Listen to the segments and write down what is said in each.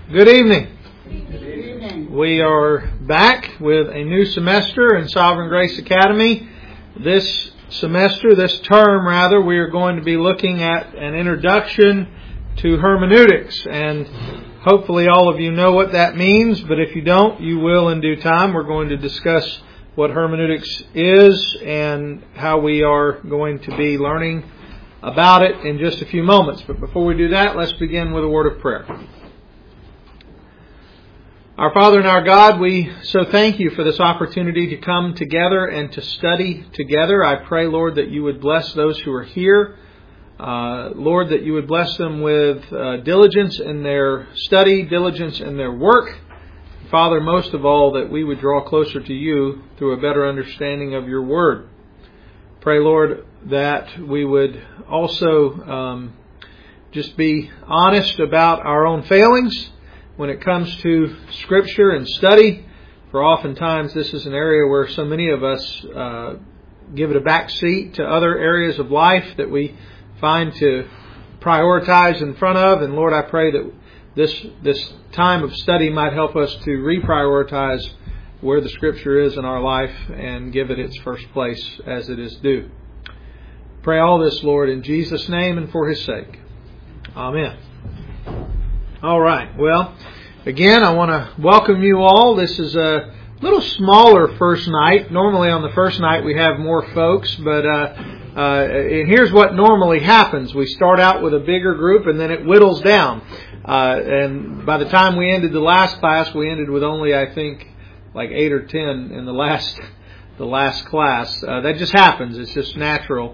Good evening. Good evening. We are back with a new semester in Sovereign Grace Academy. This term, we are going to be looking at an introduction to hermeneutics. And hopefully all of you know what that means, but if you don't, you will in due time. We're going to discuss what hermeneutics is and how we are going to be learning about it in just a few moments. But before we do that, let's begin with a word of prayer. Our Father and our God, we so thank you for this opportunity to come together and to study together. I pray, Lord, that you would bless those who are here. Lord, that you would bless them with diligence in their study, diligence in their work. Father, most of all, that we would draw closer to you through a better understanding of your word. Pray, Lord, that we would also just be honest about our own failings when it comes to Scripture and study, for oftentimes this is an area where so many of us give it a back seat to other areas of life that we find to prioritize in front of. And Lord, I pray that this time of study might help us to reprioritize where the Scripture is in our life and give it its first place as it is due. Pray all this, Lord, in Jesus' name and for His sake. Amen. All right. Well, again, I want to welcome you all. This is a little smaller first night. Normally on the first night we have more folks, but and here's what normally happens. We start out with a bigger group and then it whittles down. And by the time we ended the last class, we ended with only, I think, like 8 or 10 in the last class. That just happens. It's just natural.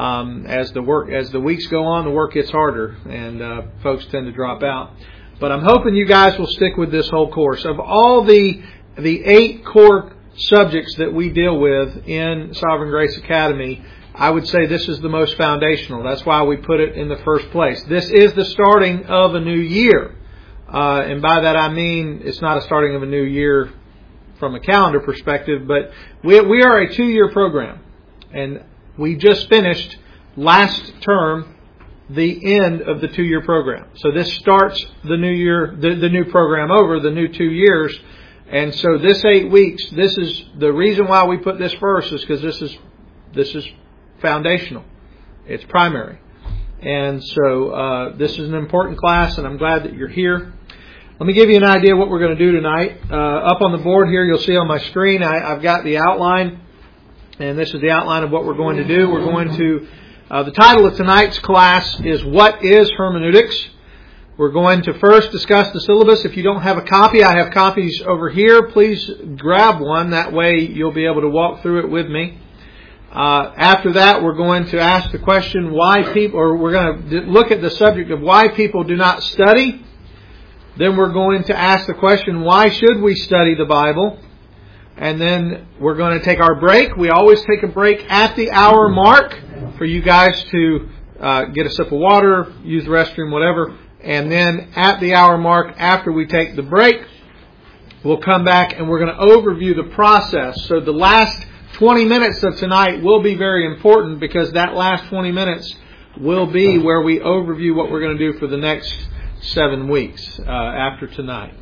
As the weeks go on, the work gets harder and folks tend to drop out. But I'm hoping you guys will stick with this whole course. Of all the 8 core subjects that we deal with in Sovereign Grace Academy, I would say this is the most foundational. That's why we put it in the first place. This is the starting of a new year. And by that I mean it's not a starting of a new year from a calendar perspective, but we are a 2-year program. And we just finished last term the end of the 2-year program. So this starts the new year, the new program over, the new 2 years. And so this 8 weeks, this is the reason why we put this first is because this is foundational. It's primary. And so this is an important class and I'm glad that you're here. Let me give you an idea of what we're going to do tonight. Up on the board here, you'll see on my screen, I've got the outline. And this is the outline of what we're going to do. We're going to, the title of tonight's class is What is Hermeneutics? We're going to first discuss the syllabus. If you don't have a copy, I have copies over here. Please grab one. That way you'll be able to walk through it with me. After that, we're going to ask the question we're going to look at the subject of why people do not study. Then we're going to ask the question, why should we study the Bible? And then we're going to take our break. We always take a break at the hour mark for you guys to get a sip of water, use the restroom, whatever. And then at the hour mark, after we take the break, we'll come back and we're going to overview the process. So the last 20 minutes of tonight will be very important because that last 20 minutes will be where we overview what we're going to do for the next 7 weeks after tonight.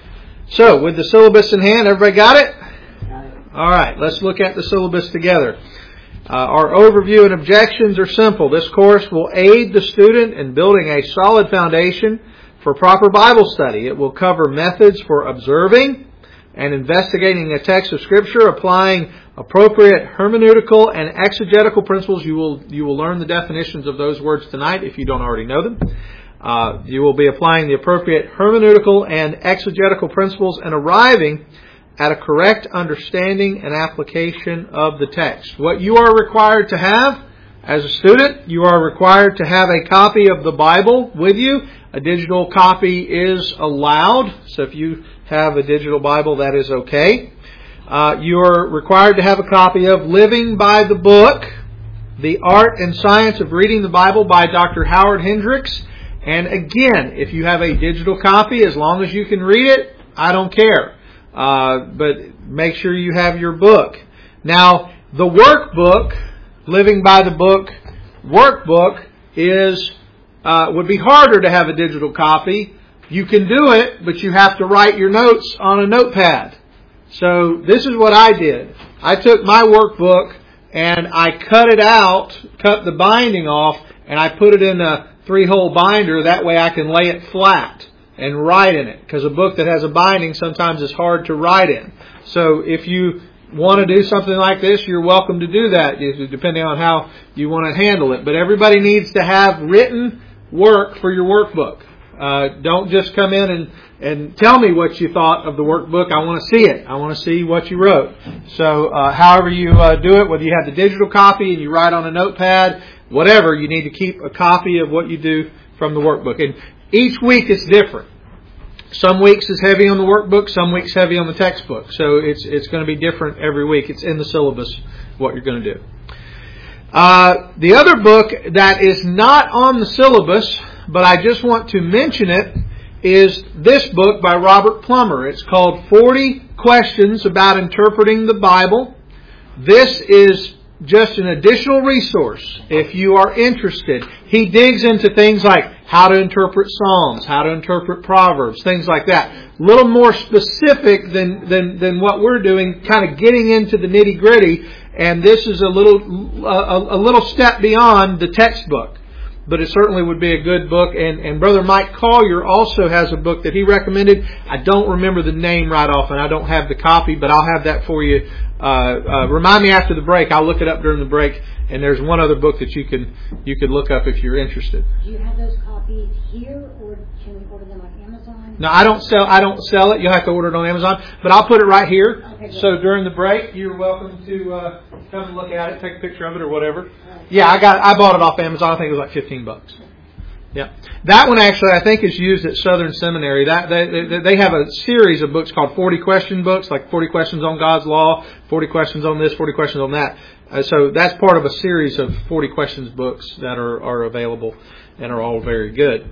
So with the syllabus in hand, everybody got it? All right, let's look at the syllabus together. Our overview and objections are simple. This course will aid the student in building a solid foundation for proper Bible study. It will cover methods for observing and investigating a text of Scripture, applying appropriate hermeneutical and exegetical principles. You will learn the definitions of those words tonight if you don't already know them. You will be applying the appropriate hermeneutical and exegetical principles and arriving at a correct understanding and application of the text. What you are required to have as a student, you are required to have a copy of the Bible with you. A digital copy is allowed. So if you have a digital Bible, that is okay. You are required to have a copy of Living by the Book, The Art and Science of Reading the Bible by Dr. Howard Hendricks. And again, if you have a digital copy, as long as you can read it, I don't care. But make sure you have your book. Now, the workbook, Living by the Book workbook, would be harder to have a digital copy You can do it, but you have to write your notes on a notepad. So this is what I did. I took my workbook and I cut the binding off, and I put it in a 3-hole binder. That way I can lay it flat and write in it. Because a book that has a binding sometimes is hard to write in. So if you want to do something like this, you're welcome to do that, depending on how you want to handle it. But everybody needs to have written work for your workbook. Don't just come in and tell me what you thought of the workbook. I want to see it. I want to see what you wrote. So however you do it, whether you have the digital copy and you write on a notepad, whatever, you need to keep a copy of what you do from the workbook. And each week is different. Some weeks is heavy on the workbook, some weeks heavy on the textbook. So it's going to be different every week. It's in the syllabus what you're going to do. The other book that is not on the syllabus, but I just want to mention it, is this book by Robert Plummer. It's called 40 Questions About Interpreting the Bible. This is just an additional resource if you are interested. He digs into things like how to interpret Psalms, how to interpret Proverbs, things like that. A little more specific than what we're doing, kind of getting into the nitty-gritty. And this is a little step beyond the textbook. But it certainly would be a good book. And Brother Mike Collier also has a book that he recommended. I don't remember the name right off, and I don't have the copy, but I'll have that for you. Remind me after the break. I'll look it up during the break. And there's one other book that you can look up if you're interested. Do you have those copies here, or can we order them on Amazon? No, I don't sell it. You'll have to order it on Amazon. But I'll put it right here. Okay, so during the break, you're welcome to come and look at it, take a picture of it or whatever. Right. Yeah, I bought it off Amazon. I think it was like $15. Yeah, that one actually I think is used at Southern Seminary. That they have a series of books called 40 question books, like 40 questions on God's law, 40 questions on this, 40 questions on that. So that's part of a series of 40 questions books that are available and are all very good.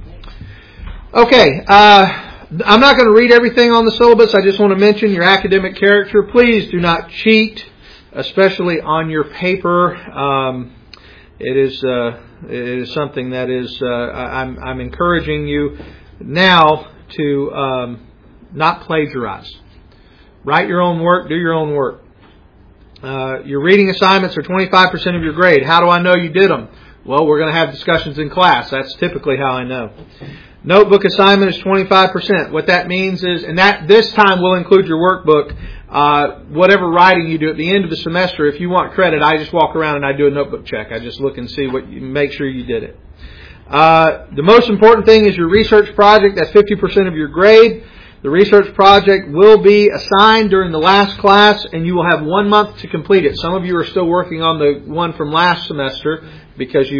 Okay, I'm not going to read everything on the syllabus. I just want to mention your academic character. Please do not cheat, especially on your paper. It is something that is I'm encouraging you now to not plagiarize. Write your own work. Do your own work. Your reading assignments are 25% of your grade. How do I know you did them? Well, we're going to have discussions in class. That's typically how I know. Notebook assignment is 25%. What that means is, and that this time will include your workbook, whatever writing you do at the end of the semester. If you want credit, I just walk around and I do a notebook check. I just look and see make sure you did it. The most important thing is your research project. That's 50% of your grade. The research project will be assigned during the last class, and you will have 1 month to complete it. Some of you are still working on the one from last semester because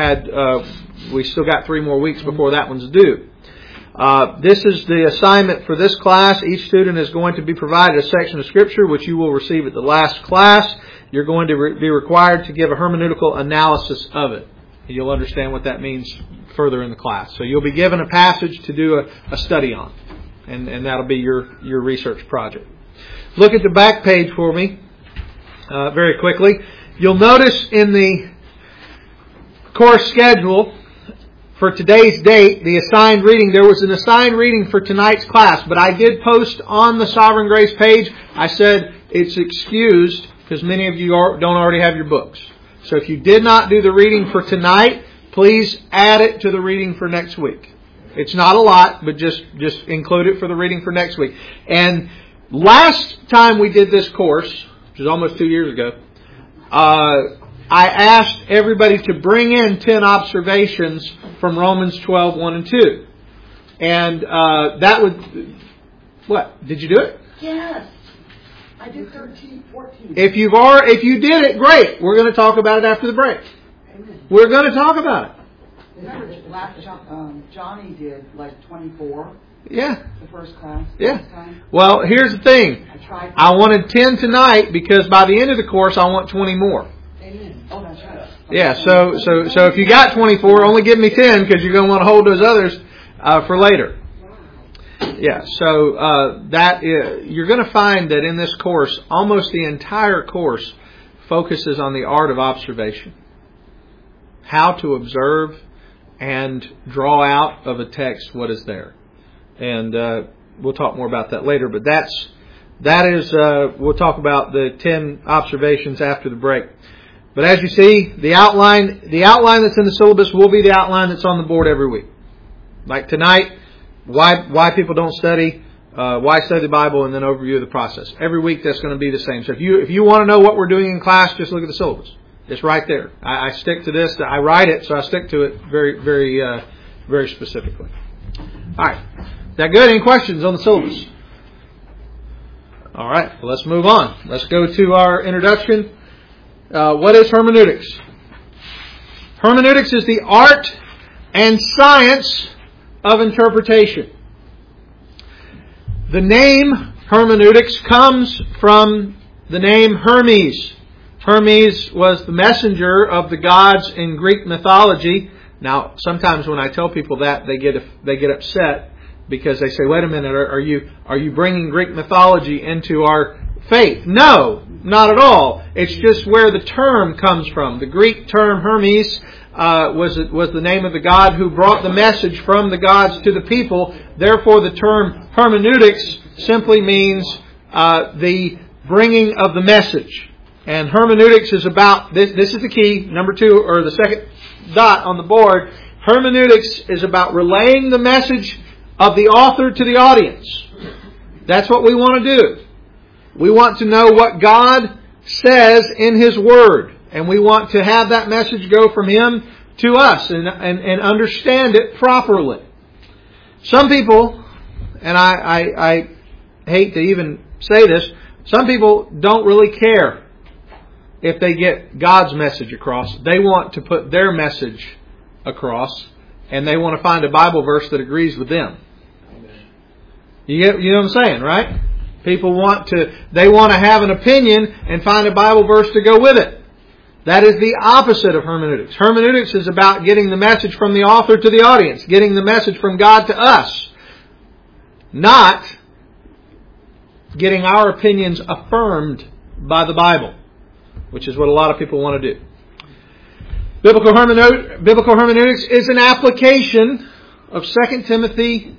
we still got 3 more weeks before that one's due. This is the assignment for this class. Each student is going to be provided a section of Scripture, which you will receive at the last class. You're going to be required to give a hermeneutical analysis of it. You'll understand what that means further in the class. So you'll be given a passage to do a study on. And that'll be your research project. Look at the back page for me very quickly. You'll notice in the course schedule for today's date, the assigned reading, there was an assigned reading for tonight's class, but I did post on the Sovereign Grace page, I said it's excused because many of you don't already have your books. So if you did not do the reading for tonight, please add it to the reading for next week. It's not a lot, but just include it for the reading for next week. And last time we did this course, which is almost 2 years ago, I asked everybody to bring in 10 observations from Romans 12, 1 and 2. And that would... What? Did you do it? Yes. I did 13, 14. If you did it, great. We're going to talk about it after the break. Amen. We're going to talk about it. Remember, last Johnny did like 24. Yeah. The first class. Yeah. Time. Well, here's the thing. I wanted 10 tonight because by the end of the course, I want 20 more. Amen. Oh, that's right. Yeah. So if you got 24, only give me 10 because you're going to want to hold those others for later. Yeah. So you're going to find that in this course, almost the entire course focuses on the art of observation, how to observe and draw out of a text what is there. And we'll talk more about that later. But we'll talk about the 10 observations after the break. But as you see, the outline that's in the syllabus will be the outline that's on the board every week. Like tonight, why people don't study, why study the Bible, and then overview of the process. Every week that's going to be the same. So if you want to know what we're doing in class, just look at the syllabus. It's right there. I stick to this. I write it, so I stick to it very, very, very specifically. All right. Is that good? Any questions on the syllabus? All right. Well, let's move on. Let's go to our introduction. What is hermeneutics? Hermeneutics is the art and science of interpretation. The name hermeneutics comes from the name Hermes. Hermes was the messenger of the gods in Greek mythology. Now, sometimes when I tell people that, they get upset because they say, "Wait a minute, are you bringing Greek mythology into our faith?" No, not at all. It's just where the term comes from. The Greek term Hermes was the name of the god who brought the message from the gods to the people. Therefore, the term hermeneutics simply means the bringing of the message. And hermeneutics is about, this is the key, number 2, or the second dot on the board. Hermeneutics is about relaying the message of the author to the audience. That's what we want to do. We want to know what God says in His Word. And we want to have that message go from Him to us and understand it properly. Some people, and I hate to even say this, some people don't really care if they get God's message across. They want to put their message across, and they want to find a Bible verse that agrees with them. You know what I'm saying, right? People want to have an opinion and find a Bible verse to go with it. That is the opposite of hermeneutics. Hermeneutics is about getting the message from the author to the audience, getting the message from God to us, not getting our opinions affirmed by the Bible, which is what a lot of people want to do. Biblical hermeneutics is an application of 2 Timothy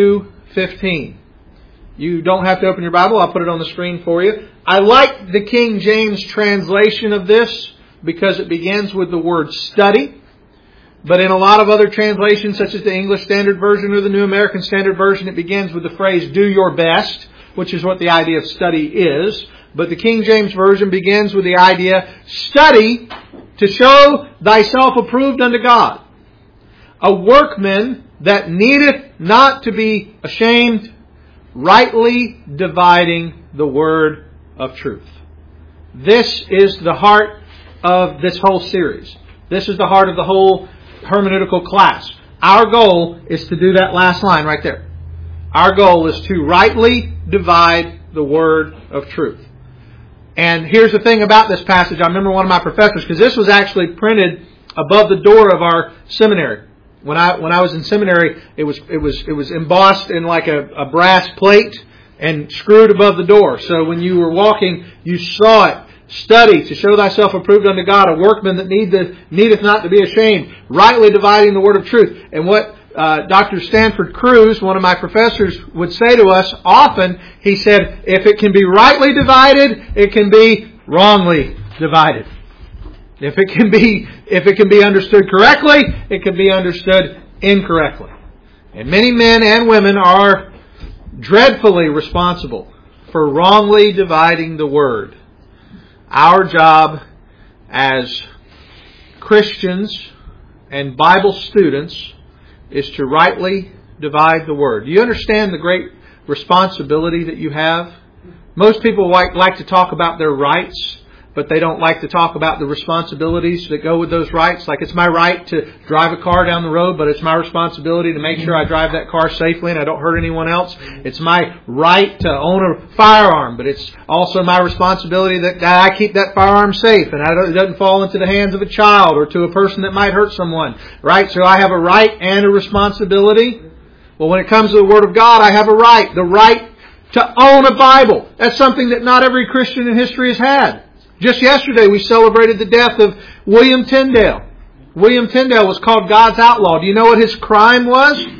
2:15. You don't have to open your Bible. I'll put it on the screen for you. I like the King James translation of this because it begins with the word study. But in a lot of other translations, such as the English Standard Version or the New American Standard Version, it begins with the phrase, "do your best," which is what the idea of study is. But the King James Version begins with the idea, "Study to show thyself approved unto God, a workman that needeth not to be ashamed, rightly dividing the word of truth." This is the heart of this whole series. This is the heart of the whole hermeneutical class. Our goal is to do that last line right there. Our goal is to rightly divide the word of truth. And here's the thing about this passage. I remember one of my professors, because this was actually printed above the door of our seminary. When I was in seminary, it was embossed in like a brass plate and screwed above the door. So when you were walking, you saw it. Study to show thyself approved unto God, a workman that needeth not to be ashamed, rightly dividing the word of truth. And what Dr. Stanford Cruz, one of my professors, would say to us often, he said, if it can be rightly divided, it can be wrongly divided. If it can be understood correctly, it can be understood incorrectly. And many men and women are dreadfully responsible for wrongly dividing the word. Our job as Christians and Bible students is to rightly divide the word. Do you understand the great responsibility that you have? Most people like to talk about their rights, but they don't like to talk about the responsibilities that go with those rights. Like, it's my right to drive a car down the road, but it's my responsibility to make sure I drive that car safely and I don't hurt anyone else. It's my right to own a firearm, but it's also my responsibility that I keep that firearm safe and it doesn't fall into the hands of a child or to a person that might hurt someone. Right? So I have a right and a responsibility. Well, when it comes to the Word of God, I have a right. The right to own a Bible. That's something that not every Christian in history has had. Just yesterday we celebrated the death of William Tyndale. William Tyndale was called God's outlaw. Do you know what his crime was?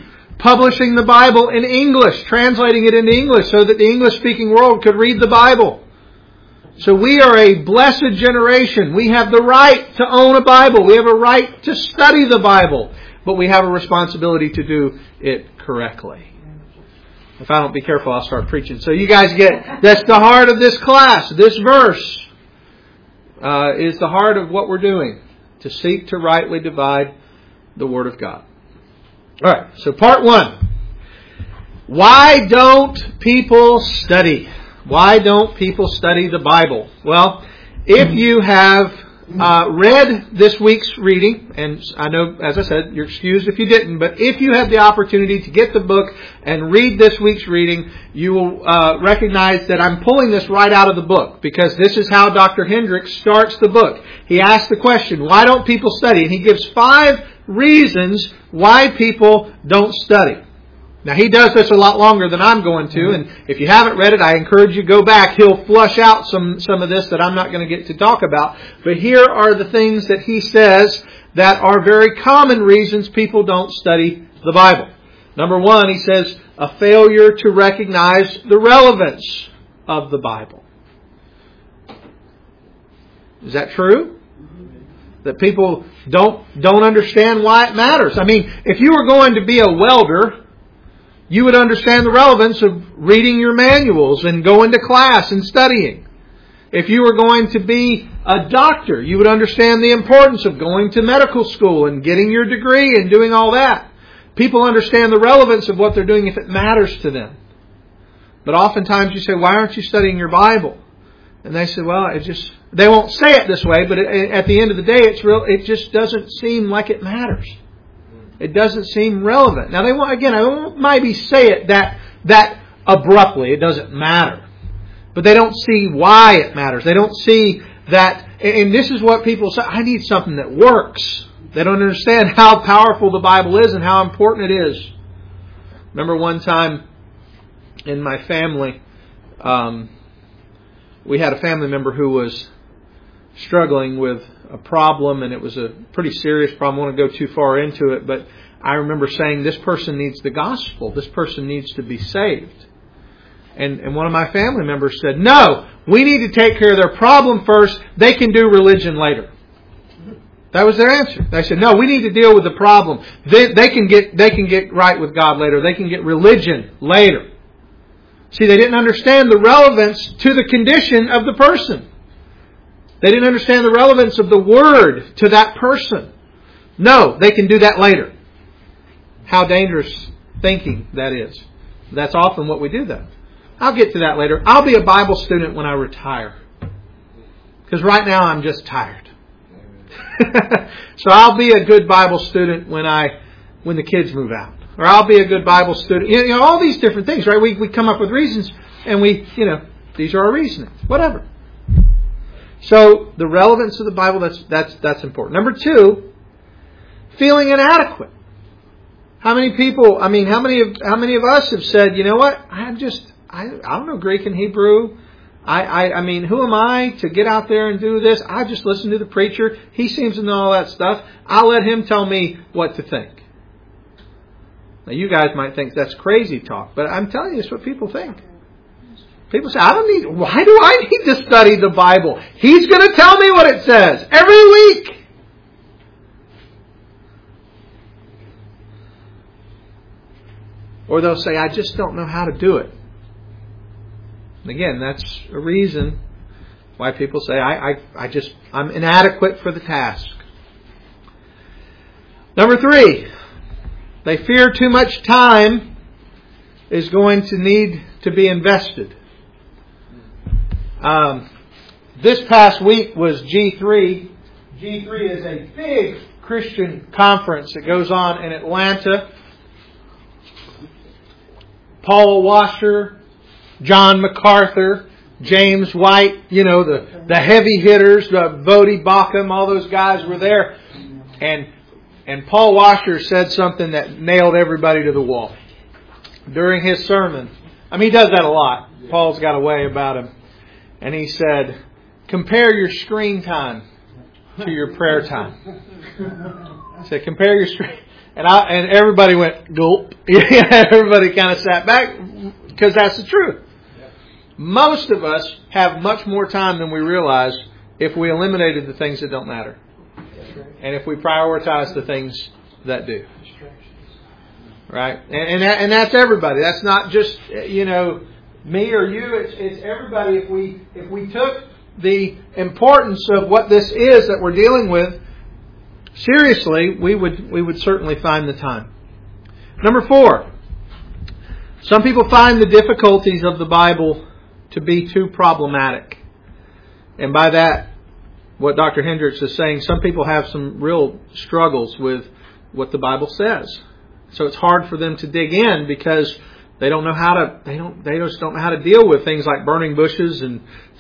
publishing the Bible in English, translating it into English so that the English-speaking world could read the Bible. So we are a blessed generation. We have the right to own a Bible. We have a right to study the Bible. But we have a responsibility to do it correctly. If I don't be careful, I'll start preaching. So you guys that's the heart of this class. This verse is the heart of what we're doing. To seek to rightly divide the Word of God. Alright, so part 1. Why don't people study? Why don't people study the Bible? Well, if you have read this week's reading, and I know, as I said, you're excused if you didn't, but if you have the opportunity to get the book and read this week's reading, you will recognize that I'm pulling this right out of the book, because this is how Dr. Hendricks starts the book. He asks the question, why don't people study? And he gives 5 reasons why people don't study. Now, he does this a lot longer than I'm going to, and if you haven't read it, I encourage you to go back. He'll flush out some of this that I'm not going to get to talk about. But here are the things that he says that are very common reasons people don't study the Bible. Number 1, he says, a failure to recognize the relevance of the Bible. Is that true? That people don't understand why it matters. I mean, if you were going to be a welder, you would understand the relevance of reading your manuals and going to class and studying. If you were going to be a doctor, you would understand the importance of going to medical school and getting your degree and doing all that. People understand the relevance of what they're doing if it matters to them. But oftentimes you say, why aren't you studying your Bible? And they say, well, they won't say it this way, but at the end of the day, it just doesn't seem like it matters. It doesn't seem relevant. Now, I won't maybe say it that abruptly. It doesn't matter. But they don't see why it matters. They don't see that, and this is what people say, I need something that works. They don't understand how powerful the Bible is and how important it is. Remember one time in my family, we had a family member who was struggling with a problem, and it was a pretty serious problem. I don't want to go too far into it, but I remember saying, this person needs the gospel. This person needs to be saved. And one of my family members said, no, we need to take care of their problem first. They can do religion later. That was their answer. They said, no, we need to deal with the problem. They can get right with God later. They can get religion later. See, they didn't understand the relevance to the condition of the person. They didn't understand the relevance of the Word to that person. No, they can do that later. How dangerous thinking that is. That's often what we do, though. I'll get to that later. I'll be a Bible student when I retire. Because right now I'm just tired. So I'll be a good Bible student when the kids move out. Or I'll be a good Bible student. You know, all these different things, right? We come up with reasons, and these are our reasonings. Whatever. So the relevance of the Bible, that's important. Number 2, feeling inadequate. How many of us have said, you know what? I don't know Greek and Hebrew. I mean, who am I to get out there and do this? I just listen to the preacher. He seems to know all that stuff. I'll let him tell me what to think. Now, you guys might think that's crazy talk, but I'm telling you, it's what people think. People say, why do I need to study the Bible? He's going to tell me what it says every week. Or they'll say, I just don't know how to do it. And again, that's a reason why people say, I'm inadequate for the task. Number 3, they fear too much time is going to need to be invested. This past week was G3. G3 is a big Christian conference that goes on in Atlanta. Paul Washer, John MacArthur, James White, the heavy hitters, the Voddie Baucham, all those guys were there. And Paul Washer said something that nailed everybody to the wall during his sermon. I mean, he does that a lot. Paul's got a way about him. And he said, compare your screen time to your prayer time. He said, compare your screen. And everybody went, gulp. Everybody kind of sat back because that's the truth. Most of us have much more time than we realize if we eliminated the things that don't matter. And if we prioritize the things that do. Right? And that's everybody. That's not just, me or you. It's everybody. If we took the importance of what this is that we're dealing with seriously, we would certainly find the time. Number 4. Some people find the difficulties of the Bible to be too problematic. And by that, what Dr. Hendricks is saying, some people have some real struggles with what the Bible says. So it's hard for them to dig in because they don't know how to. They just don't know how to deal with things like burning bushes and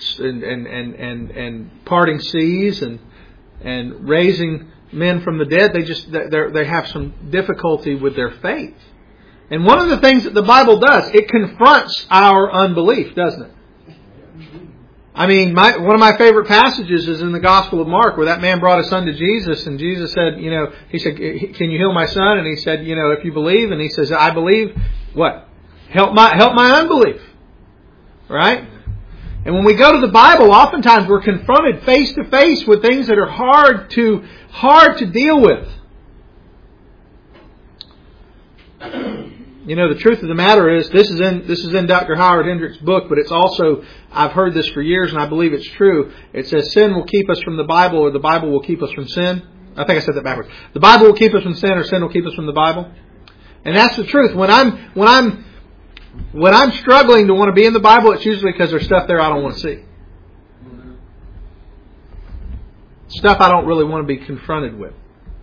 parting seas and raising men from the dead. They have some difficulty with their faith. And one of the things that the Bible does, it confronts our unbelief, doesn't it? I mean, one of my favorite passages is in the Gospel of Mark, where that man brought his son to Jesus, and Jesus said, he said, "Can you heal my son?" And he said, "If you believe." And he says, "I believe." What? Help my unbelief. Right? And when we go to the Bible, oftentimes we're confronted face to face with things that are hard to deal with. The truth of the matter is, this is in Dr. Howard Hendricks' book, but it's also, I've heard this for years and I believe it's true. It says sin will keep us from the Bible, or the Bible will keep us from sin. I think I said that backwards. The Bible will keep us from sin, or sin will keep us from the Bible. And that's the truth. When I'm struggling to want to be in the Bible, it's usually because there's stuff there I don't want to see. Stuff I don't really want to be confronted with.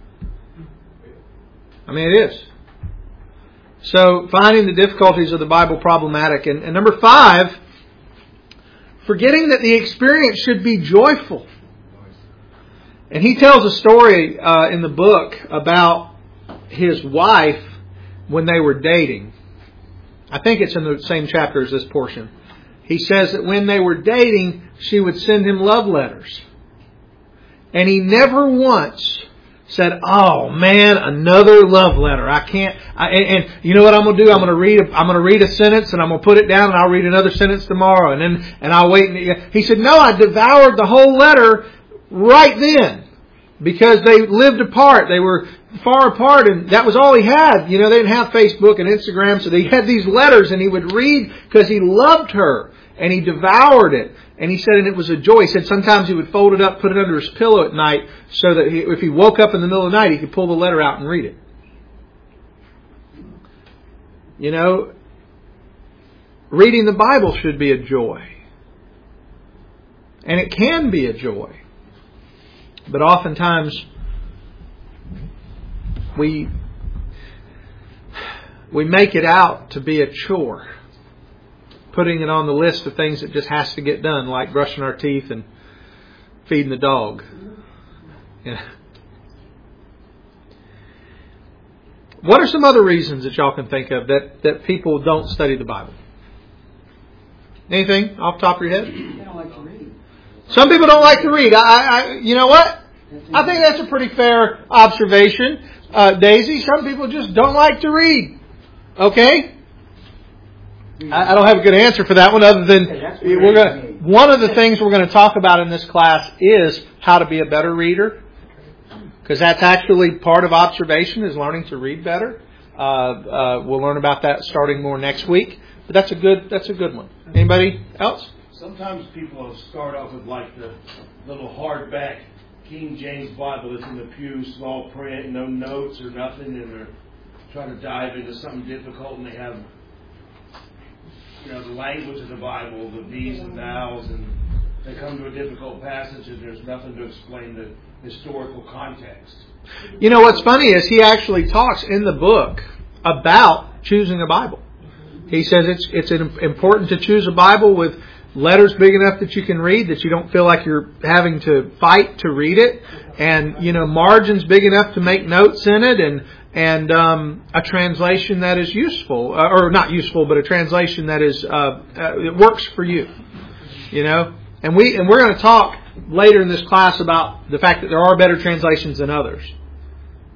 I mean, it is. So, finding the difficulties of the Bible problematic. And number 5, forgetting that the experience should be joyful. And he tells a story in the book about his wife when they were dating. I think it's in the same chapter as this portion. He says that when they were dating, she would send him love letters. And he never once said, "Oh man, another love letter. I can't." And you know what I'm going to do? I'm going to read a sentence and I'm going to put it down, and I'll read another sentence tomorrow, and I'll wait. He said, "No, I devoured the whole letter right then because they lived apart. They were far apart, and that was all he had. They didn't have Facebook and Instagram, so they had these letters, and he would read because he loved her, and he devoured it." And he said, and it was a joy. He said sometimes he would fold it up, put it under his pillow at night, so that if he woke up in the middle of the night, he could pull the letter out and read it. Reading the Bible should be a joy. And it can be a joy. But oftentimes, we make it out to be a chore. Putting it on the list of things that just has to get done, like brushing our teeth and feeding the dog. What are some other reasons that y'all can think of that people don't study the Bible? Anything off the top of your head? They don't like to read. Some people don't like to read. You know what? I think that's a pretty fair observation, Daisy. Some people just don't like to read. Okay? I don't have a good answer for that one, other than one of the things we're going to talk about in this class is how to be a better reader, because that's actually part of observation, is learning to read better. We'll learn about that starting more next week, but that's a good one. Anybody else? Sometimes people will start off with like the little hardback King James Bible that's in the pew, small print, no notes or nothing, and they're trying to dive into something difficult, and they have the language of the Bible, the these and thous, and they come to a difficult passage and there's nothing to explain the historical context. What's funny is he actually talks in the book about choosing a Bible. He says it's important to choose a Bible with letters big enough that you can read, that you don't feel like you're having to fight to read it, and margins big enough to make notes in it, and a translation that is useful, or not useful, but a translation that is it works for you. And we're going to talk later in this class about the fact that there are better translations than others.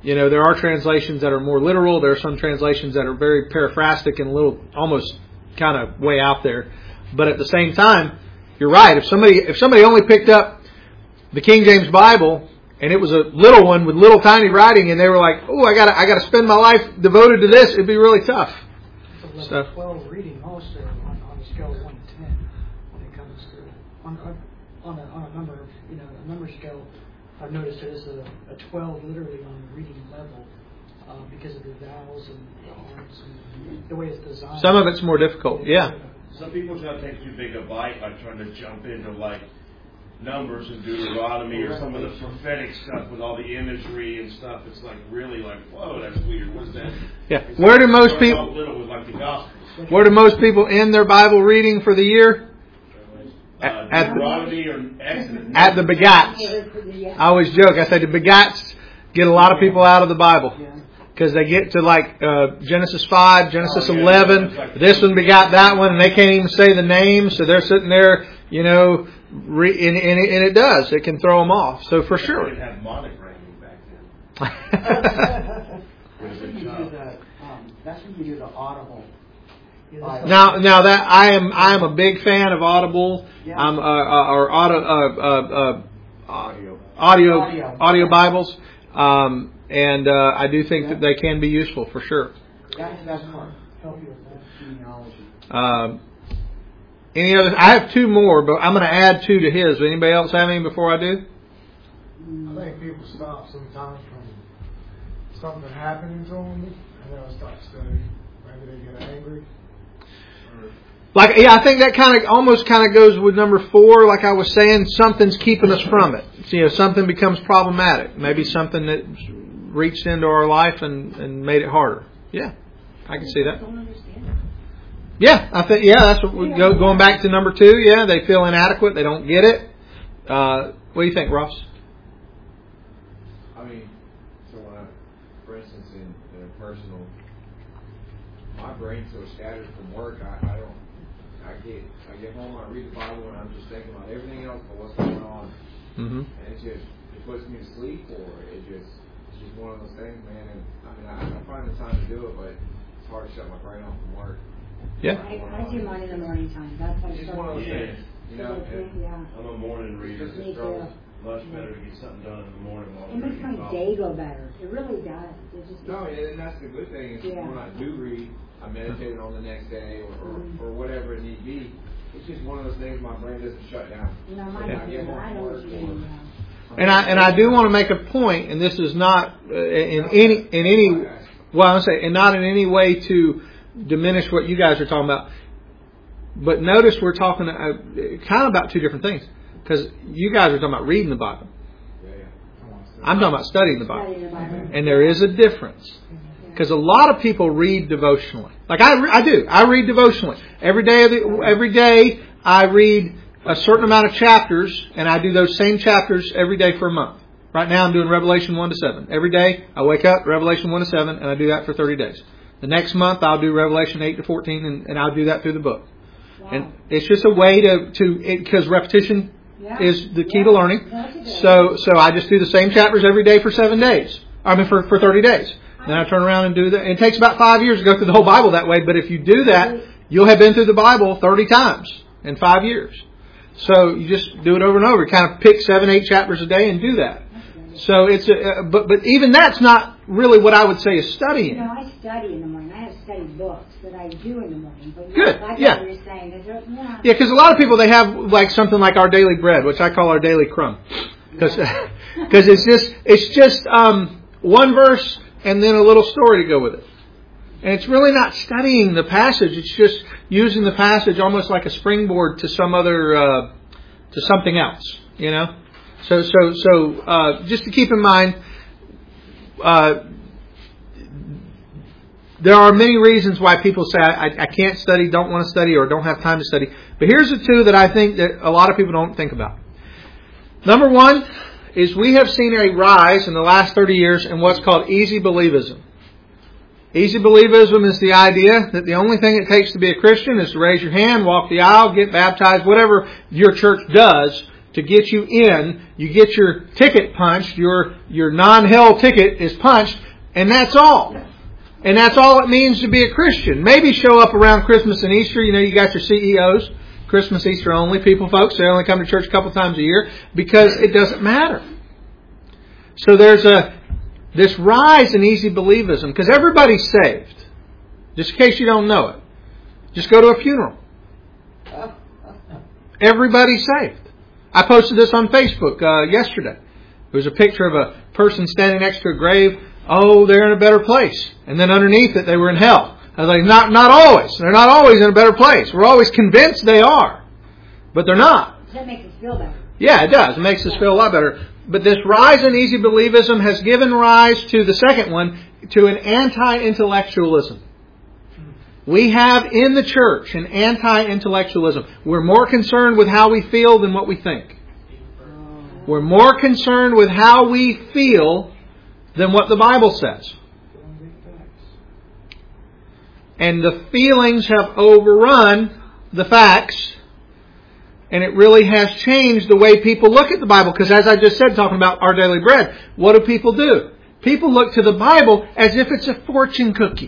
There are translations that are more literal. There are some translations that are very paraphrastic and a little almost kind of way out there. But at the same time, you're right. If somebody only picked up the King James Bible and it was a little one with little tiny writing, and they were like, "Oh, I gotta spend my life devoted to this," it'd be really tough. It's a level 12 reading also on the scale of 1 to 10 when it comes to on a number of a number scale. I've noticed it is a 12 literally on the reading level because of the vowels and the arms and the way it's designed. Some of it's more difficult, yeah. Some people try to take too big a bite by trying to jump into like Numbers and Deuteronomy or some of the prophetic stuff with all the imagery and stuff. It's like really like, whoa, that's weird. What's that? Yeah. Where do most people? With like the Gospels. Where do most people end their Bible reading for the year? At Deuteronomy or Exodus. At the begats. I always joke. I say the begats get a lot of people out of the Bible. Because they get to like Genesis 5, Genesis 11. This one begot that one, and they can't even say the name. So they're sitting there, and it does. It can throw them off. So for sure. They didn't have monogrammy back then. That's when you do the Audible. Now that I am a big fan of Audible. Yeah. I'm or audio Bibles. And I do think that they can be useful for sure. That's the best part. Help you with that genealogy. Any other? I have two more, but I'm going to add two to his. Does anybody else have any before I do? I think people stop sometimes from something happening to them, and they'll stop studying. Maybe they get angry. I think that almost goes with number 4. Like I was saying, something's keeping us from it. Something becomes problematic. Maybe something that reached into our life and made it harder. Yeah, I can see that. Yeah, I think that's what we going back to number 2. Yeah, they feel inadequate. They don't get it. What do you think, Ross? I mean, so for instance, in a personal, my brain's so scattered from work. I get home, I read the Bible, and I'm just thinking about everything else but what's going on. Mm-hmm. And it puts me to sleep, or it's just one of those things, man. And I find the time to do it, but it's hard to shut my brain off from work. Yeah. I do mine in the morning time. That's how it's just one of those things. I'm a morning reader. Me too. Much better to get something done in the morning. It makes my day go better. It really does. And that's the good thing is when I do read, I meditate on the next day or whatever it need be. It's just one of those things my brain doesn't shut down. I know what you mean. And I do want to make a point, and this is not in any and not in any way to diminish what you guys are talking about. But notice we're talking kind of about two different things, because you guys are talking about reading the Bible. I'm talking about studying the Bible, and there is a difference. Because a lot of people read devotionally. Like I do. I read devotionally. Every day I read a certain amount of chapters, and I do those same chapters every day for a month. Right now I'm doing Revelation 1 to 7. Every day I wake up, Revelation 1 to 7, and I do that for 30 days. The next month I'll do Revelation 8 to 14, and I'll do that through the book. Wow. And it's just a way because repetition is the key to learning. So I just do the same chapters every day for 7 days. For 30 days. Then I turn around and do that. It takes about 5 years to go through the whole Bible that way. But if you do that, you'll have been through the Bible 30 times in 5 years. So you just do it over and over. You kind of pick 7, 8 chapters a day and do that. So it's but even that's not really what I would say is studying. I study in the morning. I have study books that I do in the morning. But good. Like what you're saying. Because a lot of people, they have like something like our daily bread, which I call our daily crumb. Because it's just one verse and then a little story to go with it. And it's really not studying the passage. It's just using the passage almost like a springboard to some other, to something else, So just to keep in mind, there are many reasons why people say, I can't study, don't want to study, or don't have time to study. But here's the two that I think that a lot of people don't think about. Number one is we have seen a rise in the last 30 years in what's called easy believism. Easy believism is the idea that the only thing it takes to be a Christian is to raise your hand, walk the aisle, get baptized, whatever your church does to get you in. You get your ticket punched, your non-hell ticket is punched, and that's all. And that's all it means to be a Christian. Maybe show up around Christmas and Easter. You know, you got your CEOs, Christmas, Easter only, folks. They only come to church a couple times a year because it doesn't matter. So there's this rise in easy believism because everybody's saved. Just in case you don't know it. Just go to a funeral. Everybody's saved. I posted this on Facebook yesterday. There was a picture of a person standing next to a grave. Oh, they're in a better place. And then underneath it, they were in hell. I was like, not always. They're not always in a better place. We're always convinced they are. But they're not. That makes us feel better. Yeah, it does. It makes us feel a lot better. But this rise in easy believism has given rise to the second one, to an anti-intellectualism. We have in the church an anti-intellectualism. We're more concerned with how we feel than what we think. We're more concerned with how we feel than what the Bible says. And the feelings have overrun the facts. And it really has changed the way people look at the Bible. Because as I just said, talking about our daily bread, what do people do? People look to the Bible as if it's a fortune cookie.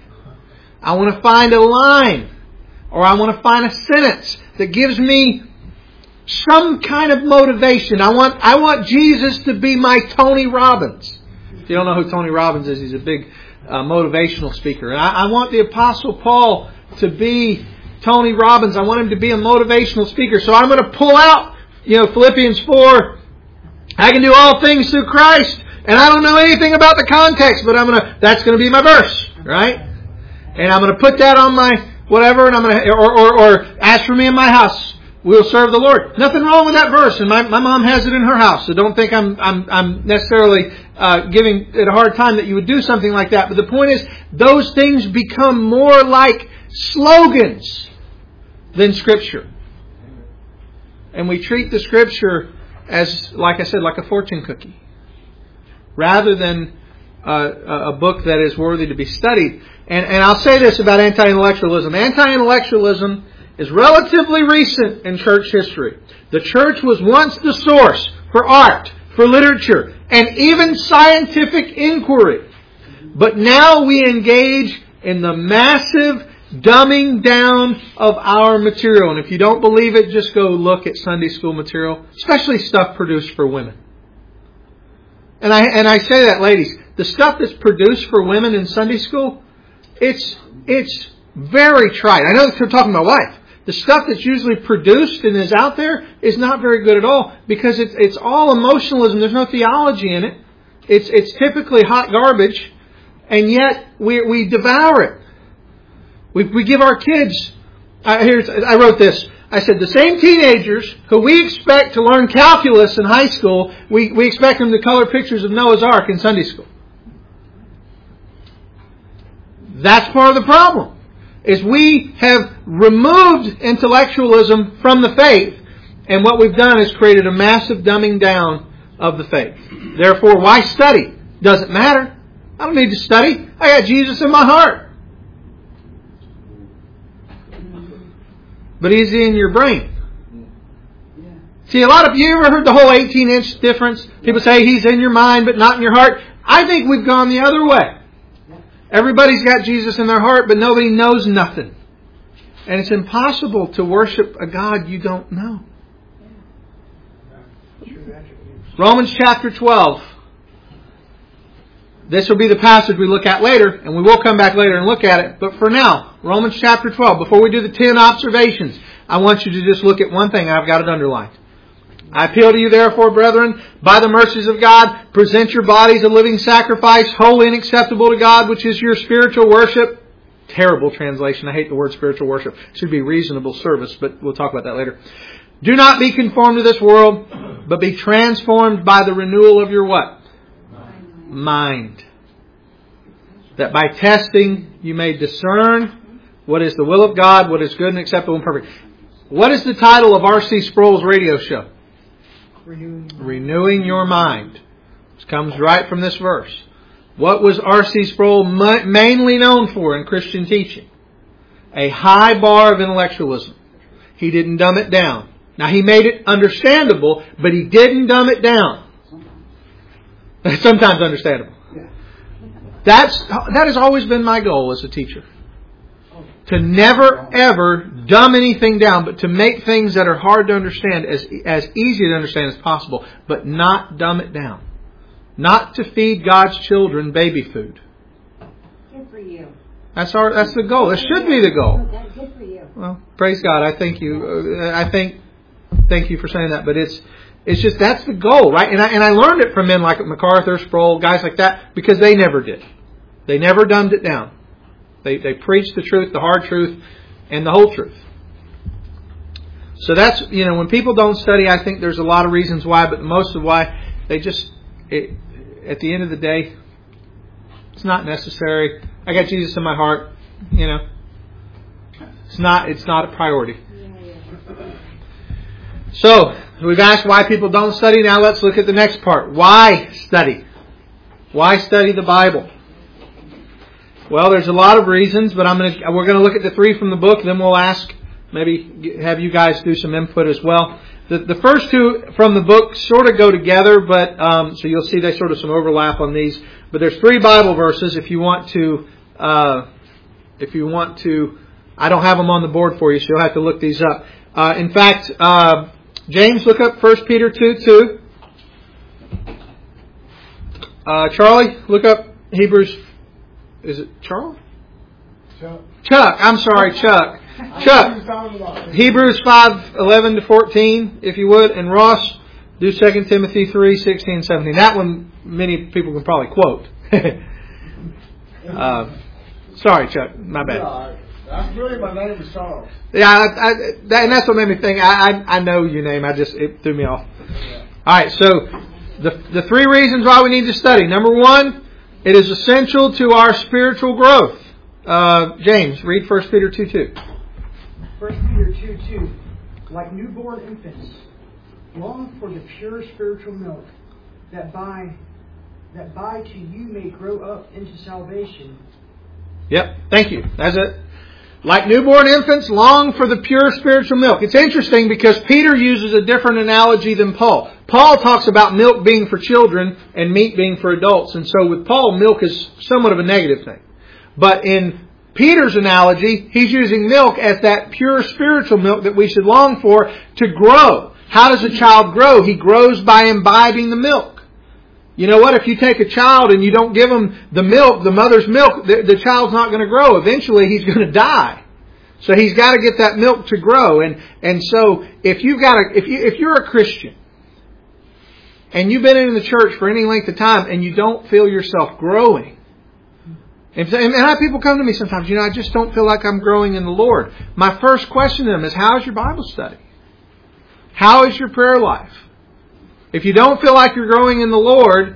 I want to find a line, or I want to find a sentence that gives me some kind of motivation. I want Jesus to be my Tony Robbins. If you don't know who Tony Robbins is, he's a big motivational speaker. And I want the Apostle Paul to be Tony Robbins. I want him to be a motivational speaker. So I'm going to pull out, Philippians 4. I can do all things through Christ. And I don't know anything about the context, but that's going to be my verse, right? And I'm going to put that on my whatever, and I'm going to, or as for me and my house, we'll serve the Lord. Nothing wrong with that verse, and my mom has it in her house, so don't think I'm necessarily giving it a hard time that you would do something like that. But the point is, those things become more like slogans than Scripture. And we treat the Scripture as, like I said, like a fortune cookie, rather than a book that is worthy to be studied. And I'll say this about anti-intellectualism. Anti-intellectualism is relatively recent in church history. The church was once the source for art, for literature, and even scientific inquiry. But now we engage in the massive dumbing down of our material. And if you don't believe it, just go look at Sunday school material, especially stuff produced for women. And I say that, ladies, the stuff that's produced for women in Sunday school, it's very trite. I know that you're talking about wife. The stuff that's usually produced and is out there is not very good at all because it's all emotionalism. There's no theology in it. It's typically hot garbage, and yet we devour it. We give our kids. I wrote this. I said the same teenagers who we expect to learn calculus in high school, we expect them to color pictures of Noah's Ark in Sunday school. That's part of the problem. Is we have removed intellectualism from the faith, and what we've done is created a massive dumbing down of the faith. Therefore, why study? Doesn't matter. I don't need to study. I got Jesus in my heart. But He's in your brain. See, a lot of you ever heard the whole 18-inch difference? People say He's in your mind but not in your heart. I think we've gone the other way. Everybody's got Jesus in their heart, but nobody knows nothing. And it's impossible to worship a God you don't know. Romans chapter 12. This will be the passage we look at later, and we will come back later and look at it. But for now, Romans chapter 12, before we do the 10 observations, I want you to just look at one thing. I've got it underlined. I appeal to you, therefore, brethren, by the mercies of God, present your bodies a living sacrifice, holy and acceptable to God, which is your spiritual worship. Terrible translation. I hate the word spiritual worship. It should be reasonable service, but we'll talk about that later. Do not be conformed to this world, but be transformed by the renewal of your what? Mind. That by testing you may discern what is the will of God, what is good and acceptable and perfect. What is the title of R.C. Sproul's radio show? Renewing your mind. This comes right from this verse. What was R.C. Sproul mainly known for in Christian teaching? A high bar of intellectualism. He didn't dumb it down. Now, He made it understandable, but He didn't dumb it down. Sometimes understandable. That has always been my goal as a teacher. To never, ever dumb anything down, but to make things that are hard to understand as easy to understand as possible, but not dumb it down. Not to feed God's children baby food. Good for you. That's the goal. That should be the goal. That's good for you. Well, praise God. I thank you. Thank you for saying that. But it's just that's the goal, right? And I learned it from men like MacArthur, Sproul, guys like that, because they never did. They never dumbed it down. They preached the truth, the hard truth, and the whole truth. So that's, when people don't study, I think there's a lot of reasons why, but most of why they just, at the end of the day, it's not necessary. I got Jesus in my heart, It's not a priority. So, we've asked why people don't study. Now let's look at the next part. Why study? Why study the Bible? Well, there's a lot of reasons, but we're going to look at the 3 from the book, then we'll ask, maybe have you guys do some input as well. The first 2 from the book sort of go together, but so you'll see there's sort of some overlap on these. But there's 3 Bible verses if you want to. I don't have them on the board for you, so you'll have to look these up. In fact, James, look up 1 Peter 2:2. Charlie, look up Hebrews. Is it Charlie? Chuck. I'm sorry, Chuck. Hebrews 5:11-14, if you would. And Ross, do 2 Timothy 3:16-17. That one, many people can probably quote. Sorry, Chuck. My bad. That's really my name is Charles. Yeah, and that's what made me think. I know your name. It threw me off. All right, so the 3 reasons why we need to study. Number 1, it is essential to our spiritual growth. James, read 1 Peter 2:2. 1 Peter 2:2. Like newborn infants, long for the pure spiritual milk, that by to you may grow up into salvation. Yep, thank you. That's it. Like newborn infants, long for the pure spiritual milk. It's interesting because Peter uses a different analogy than Paul. Paul talks about milk being for children and meat being for adults. And so with Paul, milk is somewhat of a negative thing. But in Peter's analogy, he's using milk as that pure spiritual milk that we should long for to grow. How does a child grow? He grows by imbibing the milk. You know what? If you take a child and you don't give him the milk, the mother's milk, the child's not going to grow. Eventually, he's going to die. So he's got to get that milk to grow. And so if you're a Christian and you've been in the church for any length of time and you don't feel yourself growing, and I have people come to me sometimes, I just don't feel like I'm growing in the Lord. My first question to them is, how is your Bible study? How is your prayer life? If you don't feel like you're growing in the Lord,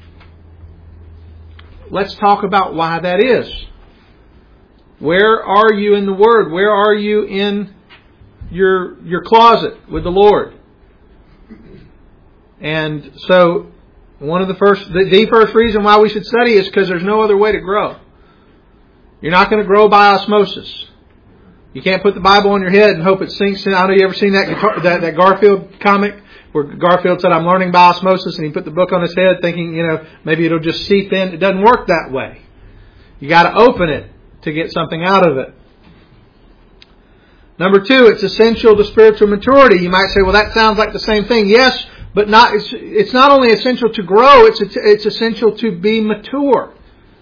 let's talk about why that is. Where are you in the Word? Where are you in your closet with the Lord? And so, the first reason why we should study is because there's no other way to grow. You're not going to grow by osmosis. You can't put the Bible on your head and hope it sinks in. I know you ever seen that Garfield comic where Garfield said, "I'm learning by osmosis," and he put the book on his head thinking, maybe it'll just seep in. It doesn't work that way. You got to open it to get something out of it. Number 2, it's essential to spiritual maturity. You might say, well, that sounds like the same thing. Yes, but not. It's not only essential to grow, it's essential to be mature.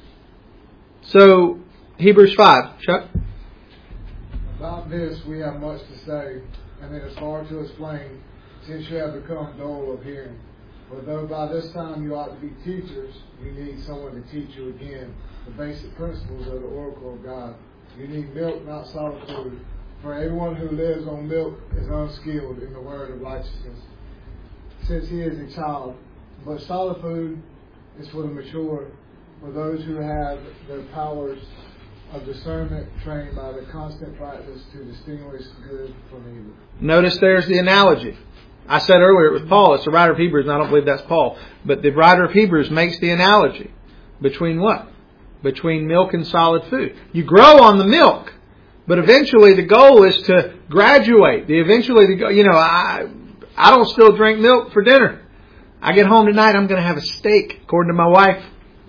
So, Hebrews 5. Chuck? About this we have much to say, and it is hard to explain, since you have become dull of hearing. For though by this time you ought to be teachers, you need someone to teach you again the basic principles of the oracle of God. You need milk, not solid food. For everyone who lives on milk is unskilled in the word of righteousness, since he is a child. But solid food is for the mature, for those who have their powers of discernment trained by the constant practice to distinguish good from evil. Notice there's the analogy. I said earlier it was Paul. It's the writer of Hebrews, and I don't believe that's Paul. But the writer of Hebrews makes the analogy. Between what? Between milk and solid food. You grow on the milk, But eventually the goal is to graduate. I don't still drink milk for dinner. I get home tonight, I'm going to have a steak, according to my wife.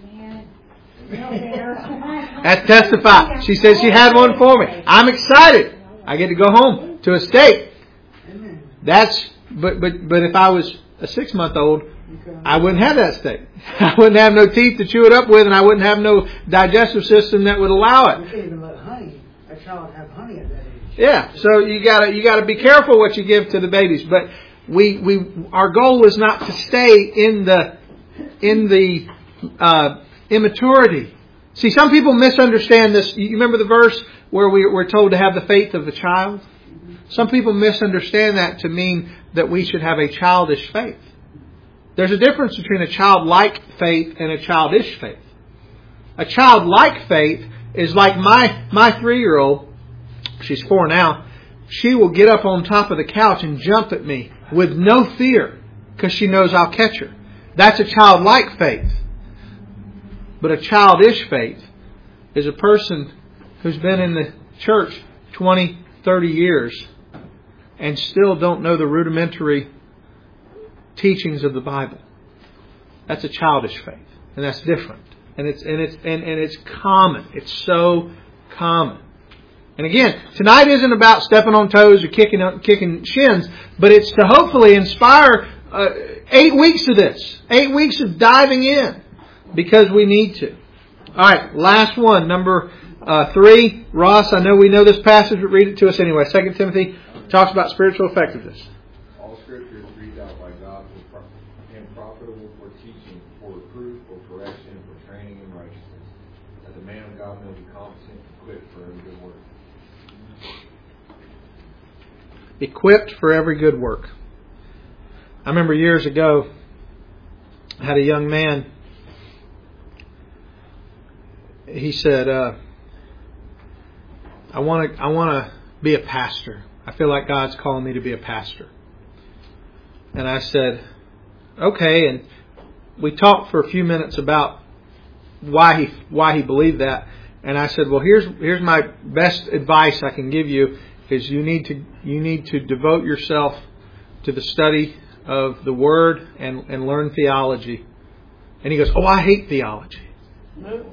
That's testify. She said she had one for me. I'm excited. I get to go home to a steak. But if I was a 6-month-old, I wouldn't have that steak. I wouldn't have no teeth to chew it up with, and I wouldn't have no digestive system that would allow it. You can't even let a child have honey at that age. Yeah, so you gotta be careful what you give to the babies. But our goal is not to stay in the immaturity. See, some people misunderstand this. You remember the verse where we're told to have the faith of a child? Some people misunderstand that to mean that we should have a childish faith. There's a difference between a childlike faith and a childish faith. A childlike faith is like my 3-year-old. She's 4 now. She will get up on top of the couch and jump at me with no fear because she knows I'll catch her. That's a childlike faith. But a childish faith is a person who's been in the church 20, 30 years and still don't know the rudimentary teachings of the Bible. That's a childish faith, and that's different. And it's common. It's so common. And again, tonight isn't about stepping on toes or kicking shins, but it's to hopefully inspire 8 weeks of this, 8 weeks of diving in, because we need to. All right, last one, number 3. Ross, I know we know this passage, but read it to us anyway. 2 Timothy talks about spiritual effectiveness. All Scripture is breathed out by God and profitable for teaching, for reproof, for correction, for training in righteousness, that the man of God may be competent, equipped for every good work. Equipped for every good work. I remember years ago, I had a young man. He said, I want to be a pastor. I feel like God's calling me to be a pastor. And I said, okay. And we talked for a few minutes about why he believed that. And I said, well, here's my best advice I can give you is you need to devote yourself to the study of the Word and learn theology. And he goes, oh, I hate theology. Well,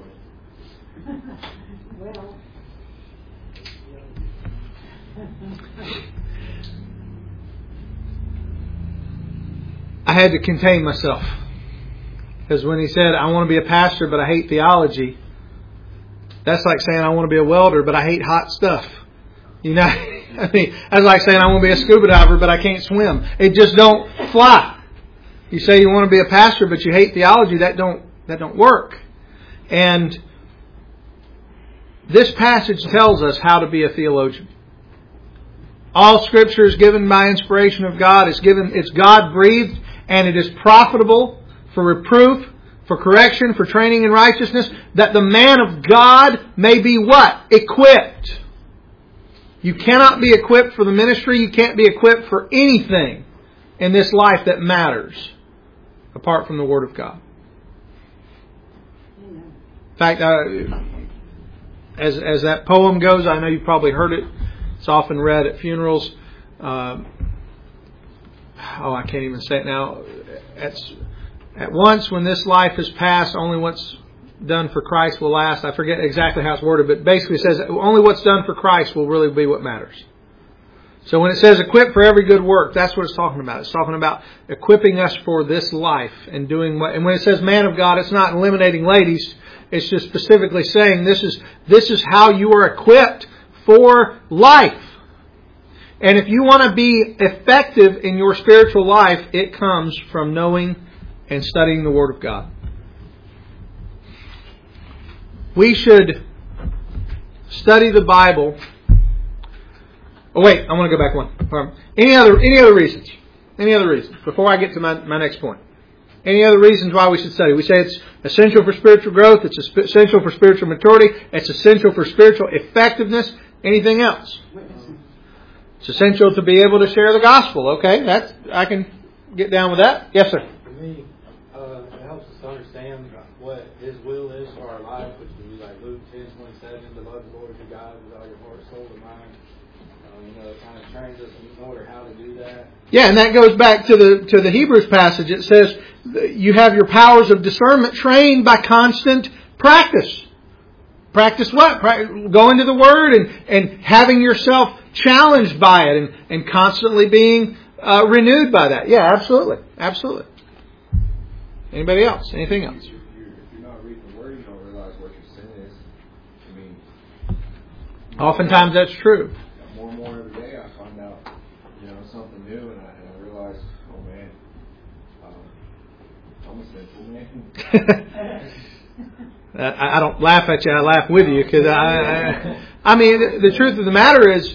I had to contain myself. Because when he said, I want to be a pastor, but I hate theology, that's like saying I want to be a welder, but I hate hot stuff. You know, I mean, that's like saying I want to be a scuba diver, but I can't swim. It just don't fly. You say you want to be a pastor, but you hate theology, that don't work. And this passage tells us how to be a theologian. All Scripture is given by inspiration of God. It's God-breathed, and it is profitable for reproof, for correction, for training in righteousness, that the man of God may be what? Equipped. You cannot be equipped for the ministry. You can't be equipped for anything in this life that matters apart from the Word of God. In fact, as that poem goes, I know you've probably heard it. It's often read at funerals. I can't even say it now. At once, when this life is past, only what's done for Christ will last. I forget exactly how it's worded, but basically it says only what's done for Christ will really be what matters. So when it says equipped for every good work, that's what it's talking about. It's talking about equipping us for this life and doing what. And when it says man of God, it's not eliminating ladies. It's just specifically saying this is how you are equipped for life. And if you want to be effective in your spiritual life, it comes from knowing and studying the Word of God. We should study the Bible. Oh wait, I want to go back one. Any other reasons? Any other reasons? Before I get to my next point. Any other reasons why we should study? We say it's essential for spiritual growth. It's essential for spiritual maturity. It's essential for spiritual effectiveness. Anything else? It's essential to be able to share the gospel. Okay, I can get down with that. Yes, sir. For me, it helps us to understand what His will is for our life, which would be like Luke 10:27, to love the Lord your God with all your heart, soul to mind. It kind of trains us in order how to do that. Yeah, and that goes back to the Hebrews passage. It says you have your powers of discernment trained by constant practice. Practice what? Going to the Word and having yourself challenged by it and constantly being renewed by that. Yeah, absolutely. Absolutely. Anybody else? Anything else? If you're not reading the Word, you don't realize what your sin is. I mean, oftentimes that's true. More and more every day I find out, something new, and I realize, oh man, I'm a sinful man. I don't laugh at you, I laugh with you, because I mean, the truth of the matter is,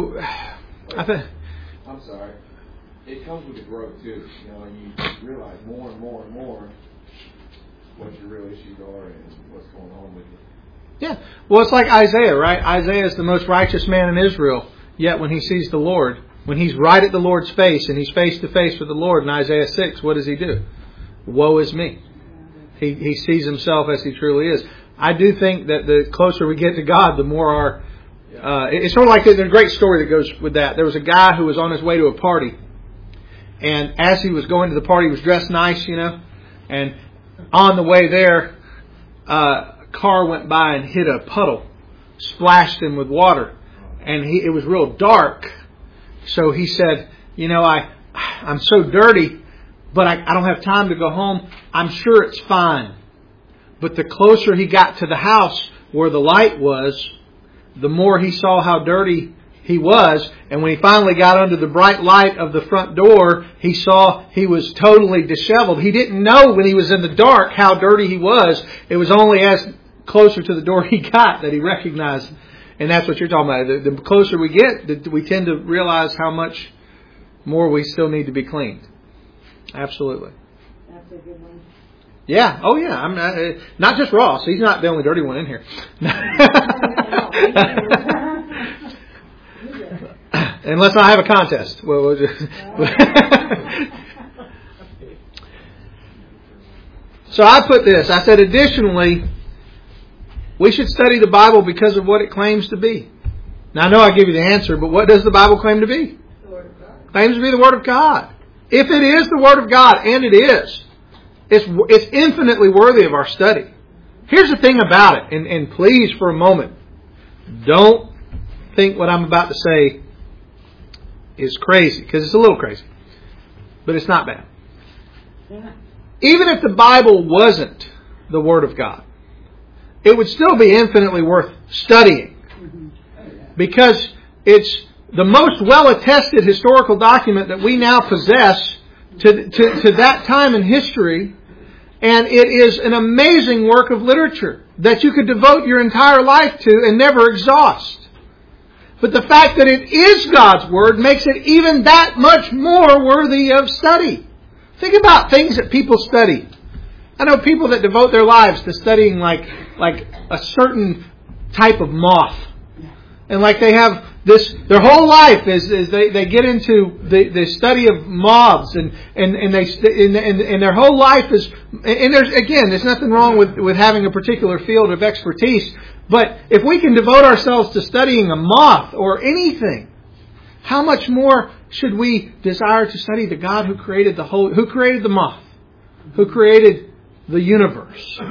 I think... I'm sorry. It comes with the growth too, and you realize more and more and more what your real issues are and what's going on with you. Yeah. Well, it's like Isaiah, right? Isaiah is the most righteous man in Israel, yet when he sees the Lord, when he's right at the Lord's face and he's face to face with the Lord in Isaiah 6, what does he do? Woe is me. He sees himself as he truly is. I do think that the closer we get to God, the more our... it's sort of like there's a great story that goes with that. There was a guy who was on his way to a party. And as he was going to the party, he was dressed nice, And on the way there, a car went by and hit a puddle. Splashed him with water. And it was real dark. So he said, I'm so dirty, but I don't have time to go home. I'm sure it's fine. But the closer he got to the house where the light was, the more he saw how dirty he was. And when he finally got under the bright light of the front door, he saw he was totally disheveled. He didn't know when he was in the dark how dirty he was. It was only as closer to the door he got that he recognized. And that's what you're talking about. The closer we get, we tend to realize how much more we still need to be cleaned. Absolutely. That's a good one. Yeah. Oh, yeah. I'm not just Ross. He's not the only dirty one in here. Unless I have a contest. Well, we'll just So I put this. I said, additionally, we should study the Bible because of what it claims to be. Now, I know I give you the answer, but what does the Bible claim to be? The Word of God. It claims to be the Word of God. If it is the Word of God, and it is, it's infinitely worthy of our study. Here's the thing about it, and please, for a moment, don't think what I'm about to say is crazy, because it's a little crazy. But it's not bad. Yeah. Even if the Bible wasn't the Word of God, it would still be infinitely worth studying. Because it's the most well-attested historical document that we now possess to that time in history. And it is an amazing work of literature that you could devote your entire life to and never exhaust. But the fact that it is God's Word makes it even that much more worthy of study. Think about things that people study. I know people that devote their lives to studying like a certain type of moth. And like they have this, their whole life is they get into the study of moths and their whole life is, and there's nothing wrong with having a particular field of expertise. But if we can devote ourselves to studying a moth or anything, how much more should we desire to study the God who created who created the moth, who created the universe?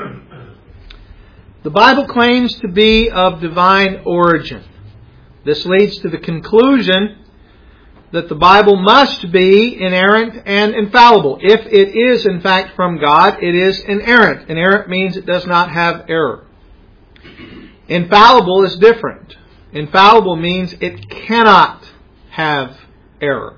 The Bible claims to be of divine origin. This leads to the conclusion that the Bible must be inerrant and infallible. If it is in fact from God, it is inerrant. Inerrant means it does not have error. Infallible is different. Infallible means it cannot have error.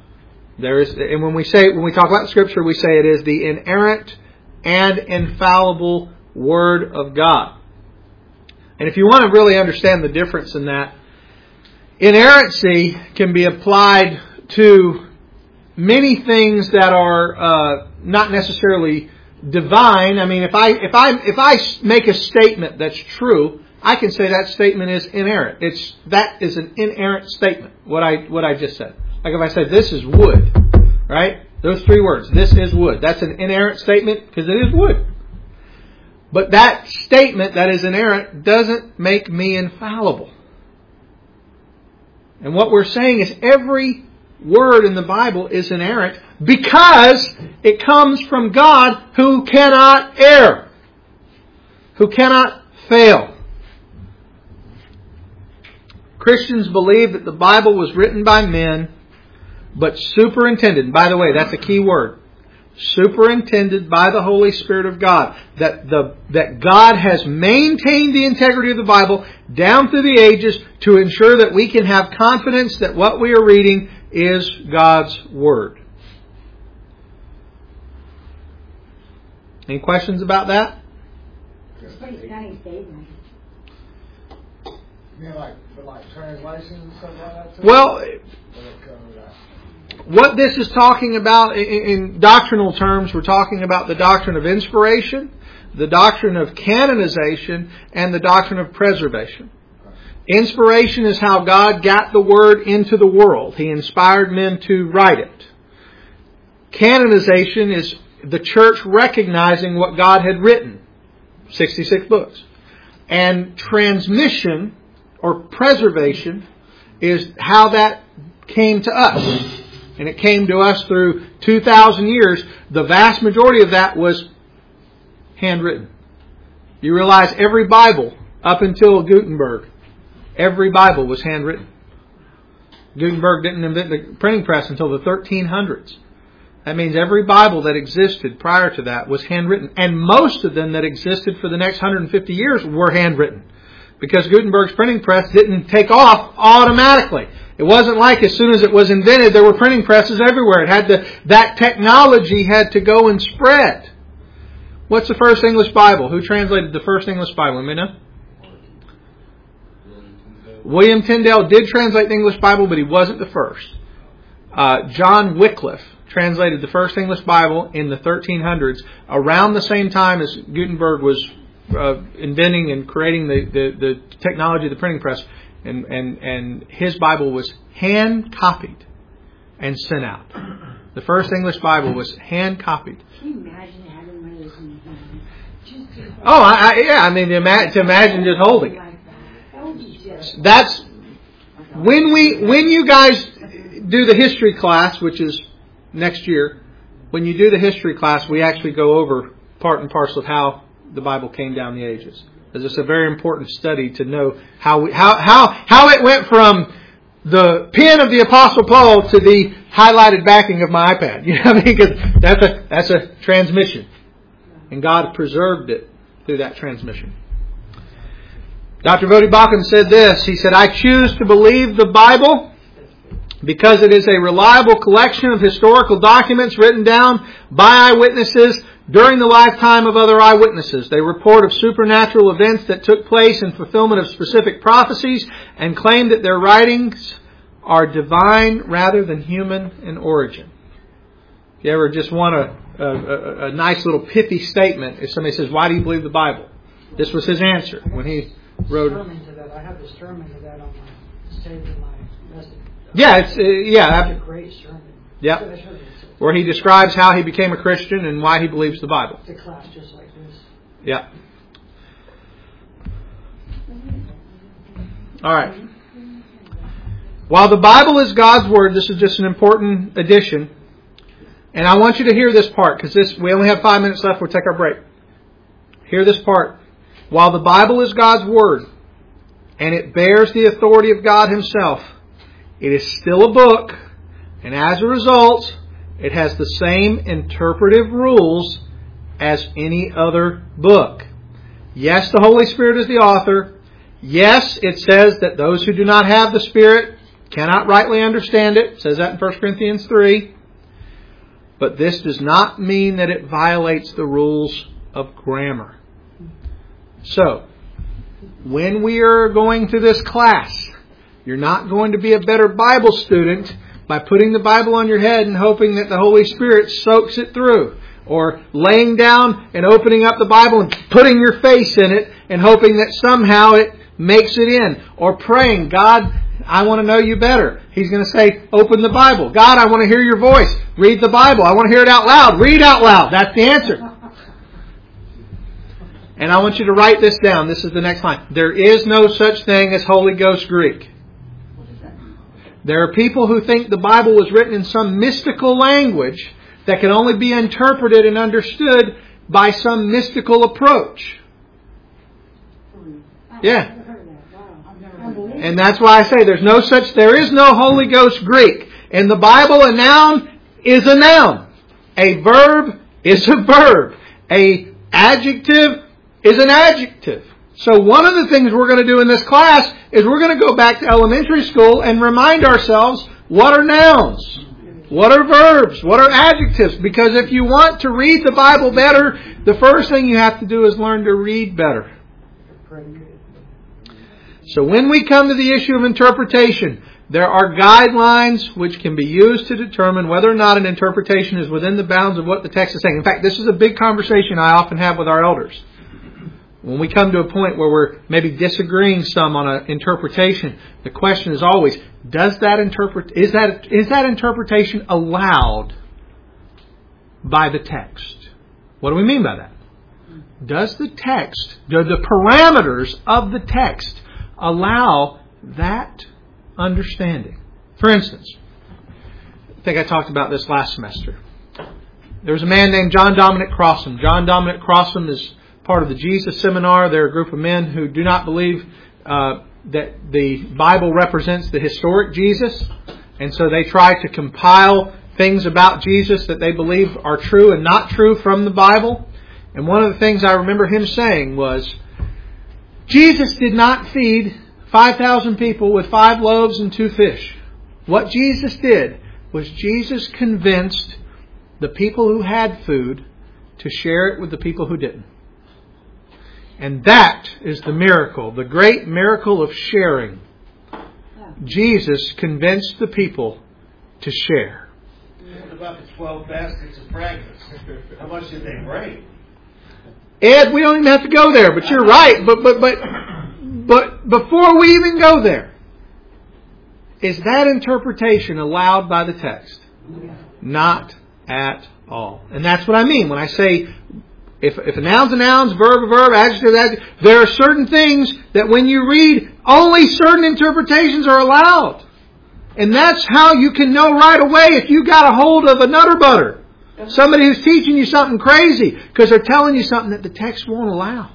And when we talk about Scripture, we say it is the inerrant and infallible Word of God. And if you want to really understand the difference in that, inerrancy can be applied to many things that are not necessarily divine. I mean, if I make a statement that's true, I can say that statement is inerrant. That is an inerrant statement. What I just said. Like if I said this is wood, right? Those three words. This is wood. That's an inerrant statement because it is wood. But that statement that is inerrant doesn't make me infallible. And what we're saying is every word in the Bible is inerrant because it comes from God who cannot err, who cannot fail. Christians believe that the Bible was written by men, but superintended. By the way, that's a key word. Superintended by the Holy Spirit of God. That God has maintained the integrity of the Bible down through the ages to ensure that we can have confidence that what we are reading is God's Word. Any questions about that? It's pretty stunning statement. You mean like translations and stuff like that too? Well, what this is talking about in doctrinal terms, we're talking about the doctrine of inspiration, the doctrine of canonization, and the doctrine of preservation. Inspiration is how God got the Word into the world. He inspired men to write it. Canonization is the church recognizing what God had written. 66 books. And transmission or preservation is how that came to us. And it came to us through 2,000 years. The vast majority of that was handwritten. You realize every Bible, up until Gutenberg, every Bible was handwritten. Gutenberg didn't invent the printing press until the 1300s. That means every Bible that existed prior to that was handwritten. And most of them that existed for the next 150 years were handwritten. Because Gutenberg's printing press didn't take off automatically. It wasn't like as soon as it was invented, there were printing presses everywhere. That technology had to go and spread. What's the first English Bible? Who translated the first English Bible? Anybody know? William Tyndale did translate the English Bible, but he wasn't the first. John Wycliffe translated the first English Bible in the 1300s, around the same time as Gutenberg was inventing and creating the technology of the printing press. And his Bible was hand copied and sent out. The first English Bible was hand copied. Can you imagine having one of those in your hand? To imagine just holding it. That would be just... That's when you guys do the history class, which is next year. When you do the history class, we actually go over part and parcel of how the Bible came down the ages. Because it's a very important study to know how it went from the pen of the Apostle Paul to the highlighted backing of my iPad. You know what I mean? Because that's a transmission, and God preserved it through that transmission. Dr. Voddie Baucham said this. He said, "I choose to believe the Bible because it is a reliable collection of historical documents written down by eyewitnesses during the lifetime of other eyewitnesses. They report of supernatural events that took place in fulfillment of specific prophecies and claim that their writings are divine rather than human in origin." If you ever just want a nice little pithy statement, if somebody says, "Why do you believe the Bible?" This was his answer when he wrote it. I have the sermon to that on my saved in my message. Yeah, it's a great sermon. Yeah. Where he describes how he became a Christian and why he believes the Bible. It's a class just like this. Yeah. All right. While the Bible is God's Word, this is just an important addition. And I want you to hear this part, because we only have 5 minutes left. We'll take our break. Hear this part. While the Bible is God's Word, and it bears the authority of God Himself, it is still a book, and as a result, it has the same interpretive rules as any other book. Yes, the Holy Spirit is the author. Yes, it says that those who do not have the Spirit cannot rightly understand it. It says that in 1 Corinthians 3. But this does not mean that it violates the rules of grammar. So, when we are going through this class, you're not going to be a better Bible student by putting the Bible on your head and hoping that the Holy Spirit soaks it through. Or laying down and opening up the Bible and putting your face in it and hoping that somehow it makes it in. Or praying, "God, I want to know you better." He's going to say, "Open the Bible." "God, I want to hear your voice." Read the Bible. "I want to hear it out loud." Read out loud. That's the answer. And I want you to write this down. This is the next line. There is no such thing as Holy Ghost Greek. There are people who think the Bible was written in some mystical language that can only be interpreted and understood by some mystical approach. Yeah. And that's why I say there is no Holy Ghost Greek. In the Bible, a noun is a noun. A verb is a verb. A adjective is an adjective. So one of the things we're going to do in this class is we're going to go back to elementary school and remind ourselves, what are nouns? What are verbs? What are adjectives? Because if you want to read the Bible better, the first thing you have to do is learn to read better. So when we come to the issue of interpretation, there are guidelines which can be used to determine whether or not an interpretation is within the bounds of what the text is saying. In fact, this is a big conversation I often have with our elders. When we come to a point where we're maybe disagreeing some on an interpretation, the question is always, is that interpretation allowed by the text? What do we mean by that? Does the text, do the parameters of the text allow that understanding? For instance, I think I talked about this last semester. There was a man named John Dominic Crossan. John Dominic Crossan is part of the Jesus Seminar. They're a group of men who do not believe that the Bible represents the historic Jesus. And so they try to compile things about Jesus that they believe are true and not true from the Bible. And one of the things I remember him saying was, Jesus did not feed 5,000 people with 5 loaves and 2 fish. What Jesus did was Jesus convinced the people who had food to share it with the people who didn't. And that is the miracle, the great miracle of sharing. Jesus convinced the people to share. What about the 12 baskets of fragments? How much did they bring? Ed, we don't even have to go there, but you're right. But before we even go there, is that interpretation allowed by the text? Not at all. And that's what I mean when I say, if a noun's a noun, verb a verb, adjective a adjective, there are certain things that when you read, only certain interpretations are allowed. And that's how you can know right away if you got a hold of a nutter butter. Somebody who's teaching you something crazy because they're telling you something that the text won't allow.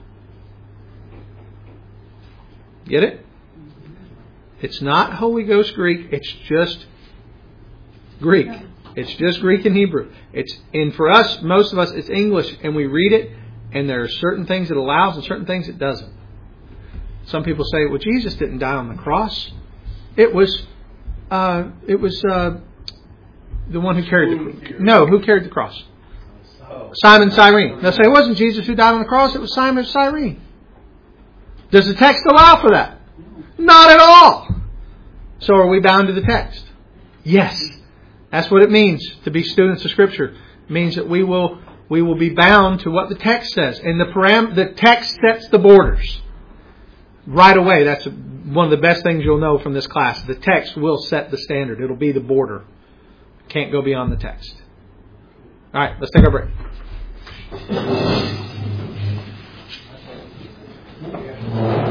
Get it? It's not Holy Ghost Greek. It's just Greek. It's just Greek and Hebrew. And for us, most of us, it's English, and we read it, and there are certain things it allows and certain things it doesn't. Some people say, "Well, Jesus didn't die on the cross. It was the one who carried who carried the cross? Simon Cyrene." They'll say, "It wasn't Jesus who died on the cross. It was Simon Cyrene." Does the text allow for that? Not at all. So are we bound to the text? Yes. That's what it means to be students of Scripture. It means that we will be bound to what the text says. And the text sets the borders. Right away, that's one of the best things you'll know from this class. The text will set the standard. It'll be the border. Can't go beyond the text. All right, let's take our break.